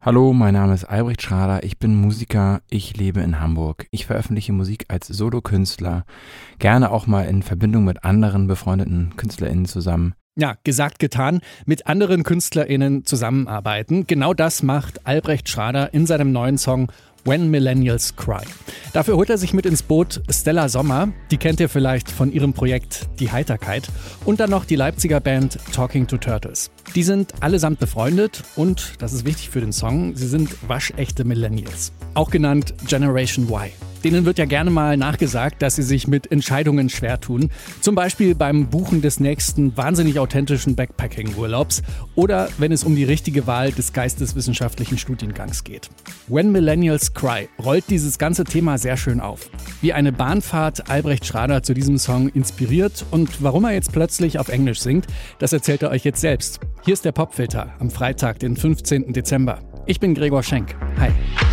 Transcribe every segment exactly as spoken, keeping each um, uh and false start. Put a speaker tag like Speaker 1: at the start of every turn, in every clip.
Speaker 1: Hallo, mein Name ist Albrecht Schrader, ich bin Musiker, ich lebe in Hamburg. Ich veröffentliche Musik als Solokünstler, gerne auch mal in Verbindung mit anderen befreundeten KünstlerInnen zusammen.
Speaker 2: Ja, gesagt, getan, mit anderen KünstlerInnen zusammenarbeiten. Genau das macht Albrecht Schrader in seinem neuen Song When Millennials Cry. Dafür holt er sich mit ins Boot Stella Sommer, die kennt ihr vielleicht von ihrem Projekt Die Heiterkeit, und dann noch die Leipziger Band Talking to Turtles. Die sind allesamt befreundet und, das ist wichtig für den Song, sie sind waschechte Millennials, auch genannt Generation Y. Denen wird ja gerne mal nachgesagt, dass sie sich mit Entscheidungen schwer tun. Zum Beispiel beim Buchen des nächsten wahnsinnig authentischen Backpacking-Urlaubs oder wenn es um die richtige Wahl des geisteswissenschaftlichen Studiengangs geht. When Millennials Cry rollt dieses ganze Thema sehr schön auf. Wie eine Bahnfahrt Albrecht Schrader zu diesem Song inspiriert und warum er jetzt plötzlich auf Englisch singt, das erzählt er euch jetzt selbst. Hier ist der Popfilter am Freitag, den fünfzehnten Dezember. Ich bin Gregor Schenk. Hi.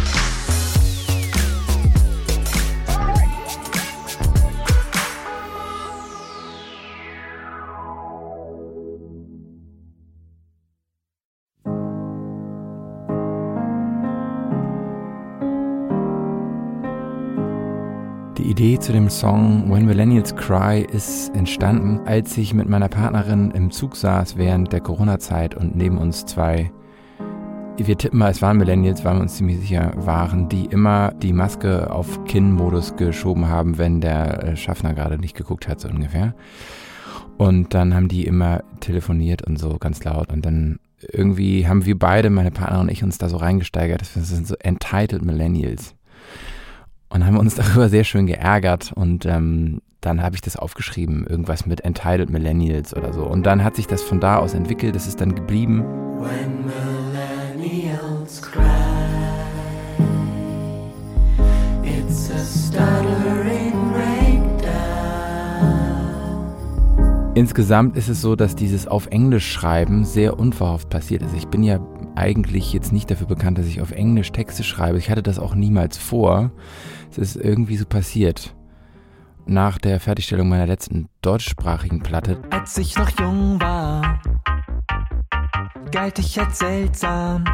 Speaker 1: Die Idee zu dem Song When Millennials Cry ist entstanden, als ich mit meiner Partnerin im Zug saß während der Corona-Zeit und neben uns zwei, wir tippen mal, es waren Millennials, weil wir uns ziemlich sicher waren, die immer die Maske auf Kinn-Modus geschoben haben, wenn der Schaffner gerade nicht geguckt hat, so ungefähr. Und dann haben die immer telefoniert und so ganz laut und dann irgendwie haben wir beide, meine Partnerin und ich, uns da so reingesteigert, das sind so entitled Millennials. Und haben uns darüber sehr schön geärgert und ähm, dann habe ich das aufgeschrieben, irgendwas mit Entitled Millennials oder so. Und dann hat sich das von da aus entwickelt, das ist dann geblieben. When millennials cry, it's a stuttering breakdown. Insgesamt ist es so, dass dieses auf Englisch schreiben sehr unverhofft passiert ist. Ich bin ja eigentlich jetzt nicht dafür bekannt, dass ich auf Englisch Texte schreibe. Ich hatte das auch niemals vor. Es ist irgendwie so passiert. Nach der Fertigstellung meiner letzten deutschsprachigen Platte.
Speaker 3: Als ich noch jung war, galt ich als seltsam.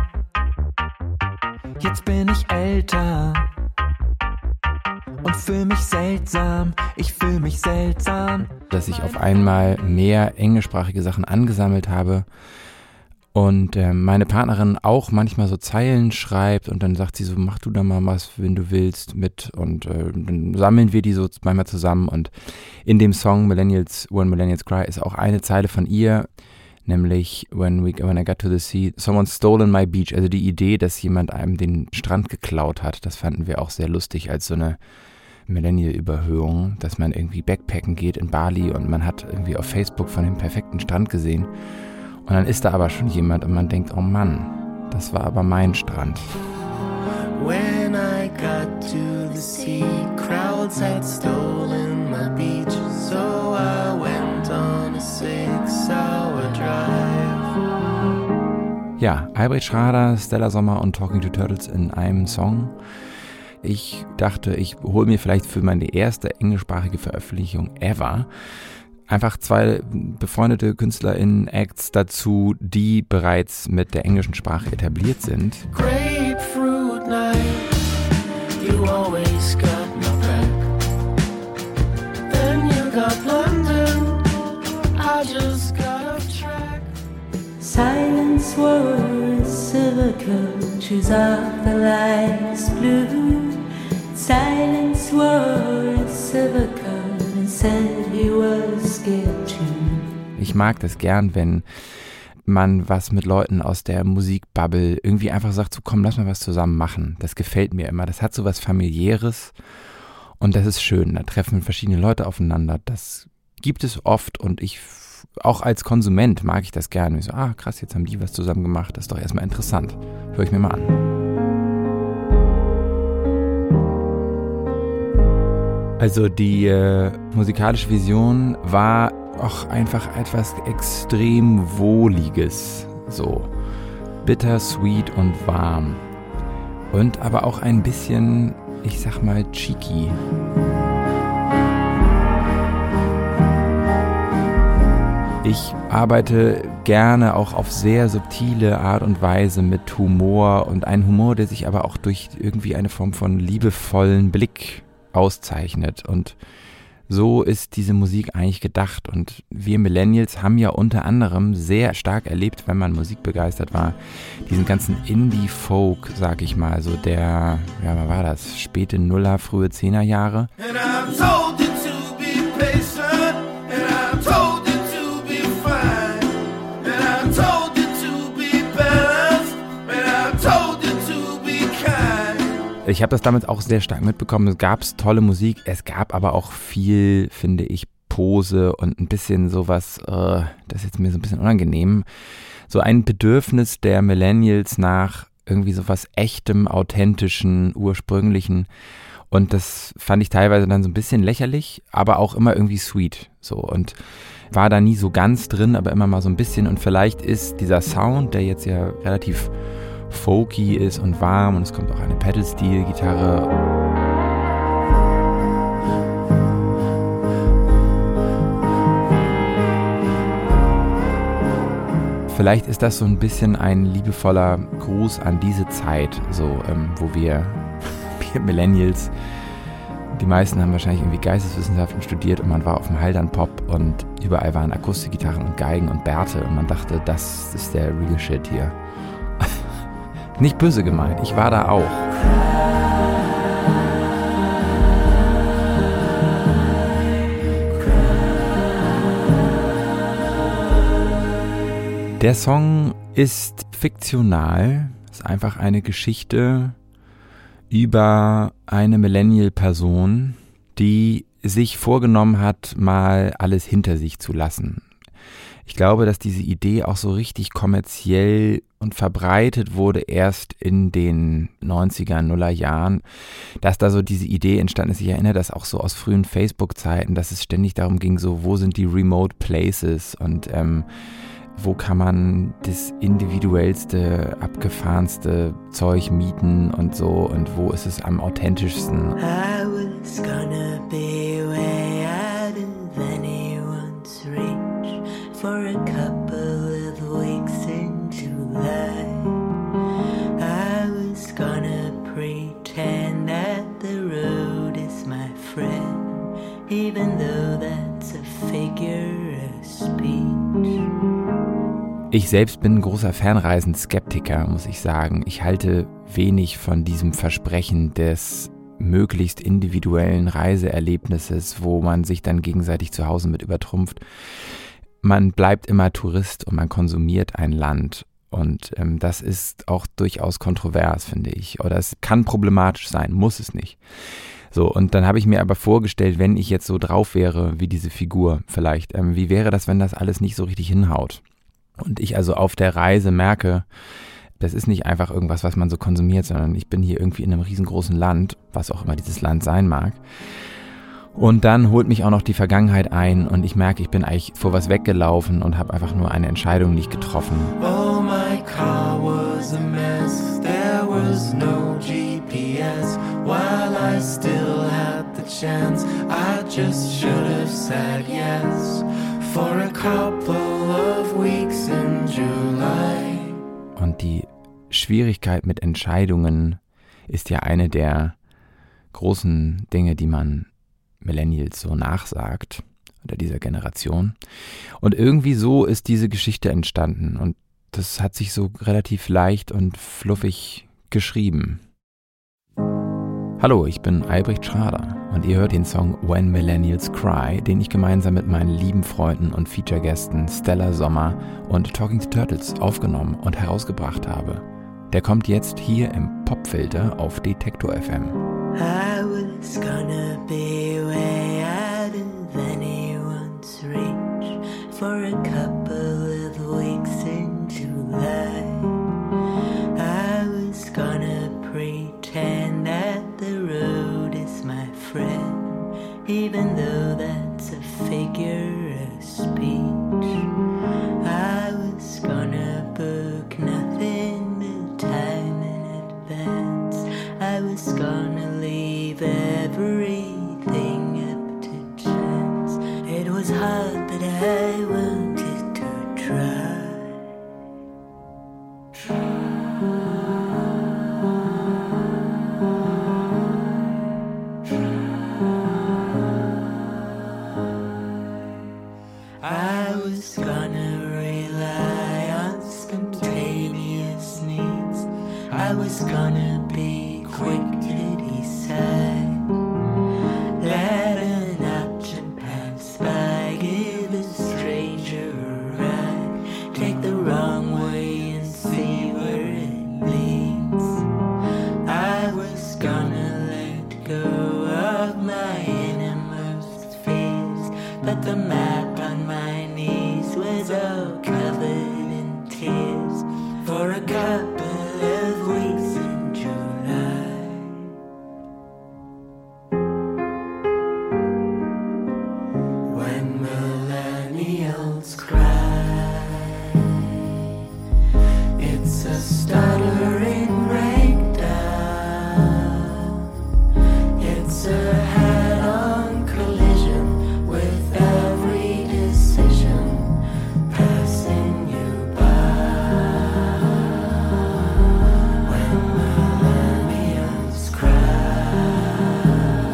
Speaker 3: Jetzt bin ich älter und fühle mich seltsam. Ich fühle mich seltsam.
Speaker 1: Dass ich auf einmal mehr englischsprachige Sachen angesammelt habe. Und äh, meine Partnerin auch manchmal so Zeilen schreibt und dann sagt sie so, mach du da mal was, wenn du willst, mit. Und äh, dann sammeln wir die so manchmal zusammen. Und in dem Song Millennials, When Millennials Cry ist auch eine Zeile von ihr, nämlich When, we, when I got to the sea, someone's stolen my beach. Also die Idee, dass jemand einem den Strand geklaut hat, das fanden wir auch sehr lustig als so eine Millennial-Überhöhung, dass man irgendwie backpacken geht in Bali und man hat irgendwie auf Facebook von dem perfekten Strand gesehen. Und dann ist da aber schon jemand und man denkt, oh Mann, das war aber mein Strand. When I got to the sea, crowds had stolen my beach, so I went on a six-hour drive. Ja, Albrecht Schrader, Stella Sommer und Talking to Turtles in einem Song. Ich dachte, ich hole mir vielleicht für meine erste englischsprachige Veröffentlichung ever einfach zwei befreundete KünstlerInnen-Acts dazu, die bereits mit der englischen Sprache etabliert sind. Grapefruit night, you always got my back. Then you got London, I just got off track. Silence was silver coaches of the lights blue. Silence was silver coaches. Ich mag das gern, wenn man was mit Leuten aus der Musikbubble irgendwie einfach sagt, so komm, lass mal was zusammen machen. Das gefällt mir immer. Das hat so was Familiäres und das ist schön. Da treffen verschiedene Leute aufeinander. Das gibt es oft und ich, auch als Konsument mag ich das gerne. Ich so, ah krass, jetzt haben die was zusammen gemacht. Das ist doch erstmal interessant. Hör ich mir mal an. Also die äh, musikalische Vision war auch einfach etwas extrem Wohliges, so bittersweet und warm und aber auch ein bisschen, ich sag mal, cheeky. Ich arbeite gerne auch auf sehr subtile Art und Weise mit Humor und einen Humor, der sich aber auch durch irgendwie eine Form von liebevollen Blick auszeichnet. Und so ist diese Musik eigentlich gedacht. Und wir Millennials haben ja unter anderem sehr stark erlebt, wenn man musikbegeistert war, diesen ganzen Indie-Folk, sag ich mal, so der, ja, was war das, späte Nuller, frühe Zehnerjahre. Ich habe das damals auch sehr stark mitbekommen. Es gab tolle Musik, es gab aber auch viel, finde ich, Pose und ein bisschen sowas, äh, das ist jetzt mir so ein bisschen unangenehm, so ein Bedürfnis der Millennials nach irgendwie sowas Echtem, Authentischen, Ursprünglichen. Und das fand ich teilweise dann so ein bisschen lächerlich, aber auch immer irgendwie sweet. So, und war da nie so ganz drin, aber immer mal so ein bisschen. Und vielleicht ist dieser Sound, der jetzt ja relativ folky ist und warm, und es kommt auch eine Pedal-Steel-Gitarre. Vielleicht ist das so ein bisschen ein liebevoller Gruß an diese Zeit, so ähm, wo wir, wir Millennials, die meisten haben wahrscheinlich irgendwie Geisteswissenschaften studiert und man war auf dem Haldern-Pop und überall waren Akustikgitarren und Geigen und Bärte und man dachte, das ist der real shit hier. Nicht böse gemeint, ich war da auch. Der Song ist fiktional, ist einfach eine Geschichte über eine Millennial-Person, die sich vorgenommen hat, mal alles hinter sich zu lassen. Ich glaube, dass diese Idee auch so richtig kommerziell und verbreitet wurde erst in den neunziger, Nuller Jahren, dass da so diese Idee entstanden ist. Ich erinnere das auch so aus frühen Facebook-Zeiten, dass es ständig darum ging, so wo sind die Remote Places und ähm, wo kann man das individuellste, abgefahrenste Zeug mieten und so und wo ist es am authentischsten. I was gonna be way out of anyone's reach for a couple of weeks in July. I was gonna pretend that the road is my friend, even though that's a figure of speech. Ich selbst bin ein großer Fernreisen-Skeptiker, muss ich sagen. Ich halte wenig von diesem Versprechen des möglichst individuellen Reiseerlebnisses, wo man sich dann gegenseitig zu Hause mit übertrumpft. Man bleibt immer Tourist und man konsumiert ein Land. Und ähm, das ist auch durchaus kontrovers, finde ich. Oder es kann problematisch sein, muss es nicht. So, und dann habe ich mir aber vorgestellt, wenn ich jetzt so drauf wäre wie diese Figur vielleicht, ähm, wie wäre das, wenn das alles nicht so richtig hinhaut? Und ich also auf der Reise merke, das ist nicht einfach irgendwas, was man so konsumiert, sondern ich bin hier irgendwie in einem riesengroßen Land, was auch immer dieses Land sein mag. Und dann holt mich auch noch die Vergangenheit ein und ich merke, ich bin eigentlich vor was weggelaufen und habe einfach nur eine Entscheidung nicht getroffen. Oh, my car was a mess. There was no G P S. While I still had the chance, I just should have said yes. For a couple of weeks in July. Und die Schwierigkeit mit Entscheidungen ist ja eine der großen Dinge, die man Millennials so nachsagt, oder dieser Generation. Und irgendwie so ist diese Geschichte entstanden und das hat sich so relativ leicht und fluffig geschrieben. Hallo, ich bin Albrecht Schrader und ihr hört den Song When Millennials Cry, den ich gemeinsam mit meinen lieben Freunden und Feature-Gästen Stella Sommer und Talking to Turtles aufgenommen und herausgebracht habe. Der kommt jetzt hier im Popfilter auf Detektor F M. I was gonna be way out of anyone's reach for a couple of weeks in July. I was gonna pretend that the road is my friend, even though that's a figure of speech. I was gonna book nothing but time in advance. I was gonna leave everything up to chance. It was hard, but I wanted
Speaker 3: I was gonna be quick to decide. Let an option pass by, give a stranger a ride. Take the wrong way and see where it leads. I was gonna let go of my innermost fears, but the map on my knees was all covered in tears. For a couple of weeks in July, when millennials cry, it's a stuttering breakdown. It's a head-on collision with every decision passing you by. When millennials cry,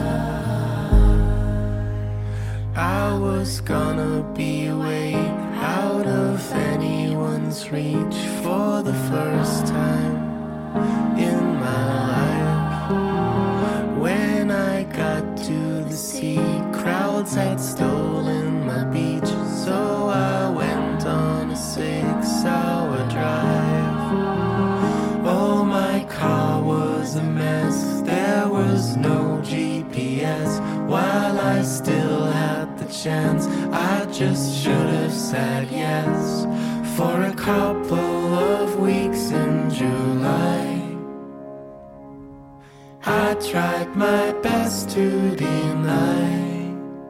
Speaker 3: I was gonna be way out of anyone's reach for the first time in my life. When I got to the sea, crowds had stolen my beach, so I went on a six-hour drive. Oh, my car was a mess, there was no G P S. While I still had the chance, I just should have said yes. For a couple of weeks in July, I tried my best to deny.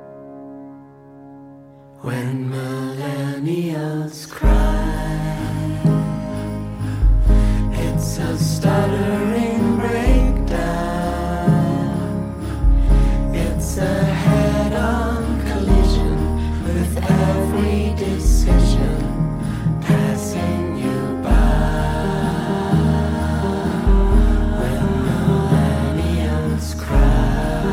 Speaker 3: When millennials cry, it's a stuttering breakdown. It's a head-on collision with every decision passing you by. When millennials cry.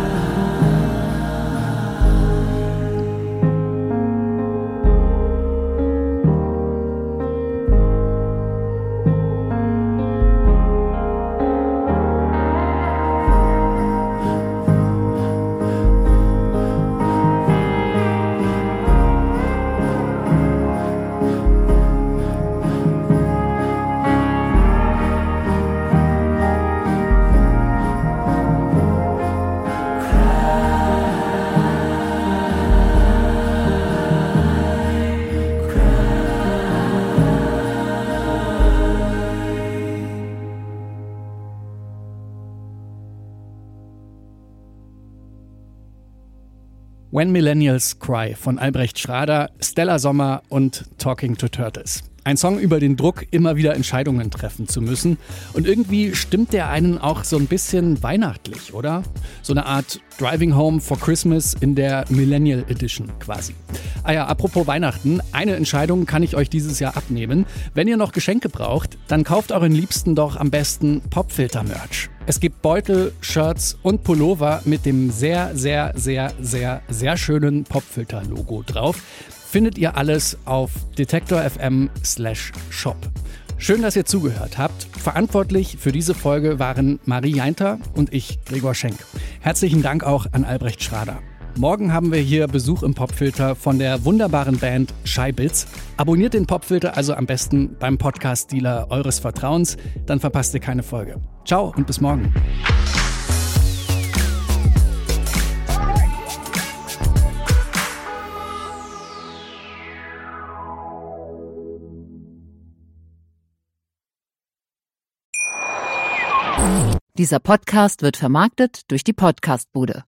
Speaker 2: When Millennials Cry von Albrecht Schrader, Stella Sommer und Talking to Turtles. Ein Song über den Druck, immer wieder Entscheidungen treffen zu müssen. Und irgendwie stimmt der einen auch so ein bisschen weihnachtlich, oder? So eine Art Driving Home for Christmas in der Millennial Edition quasi. Ah ja, apropos Weihnachten, eine Entscheidung kann ich euch dieses Jahr abnehmen. Wenn ihr noch Geschenke braucht, dann kauft euren Liebsten doch am besten Popfilter-Merch. Es gibt Beutel, Shirts und Pullover mit dem sehr, sehr, sehr, sehr, sehr schönen Popfilter-Logo drauf. Findet ihr alles auf detektor punkt f m slash shop. Schön, dass ihr zugehört habt. Verantwortlich für diese Folge waren Marie Jainter und ich, Gregor Schenk. Herzlichen Dank auch an Albrecht Schrader. Morgen haben wir hier Besuch im Popfilter von der wunderbaren Band Shy Bits. Abonniert den Popfilter also am besten beim Podcast-Dealer eures Vertrauens, dann verpasst ihr keine Folge. Ciao und bis morgen.
Speaker 4: Dieser Podcast wird vermarktet durch die Podcast-Bude.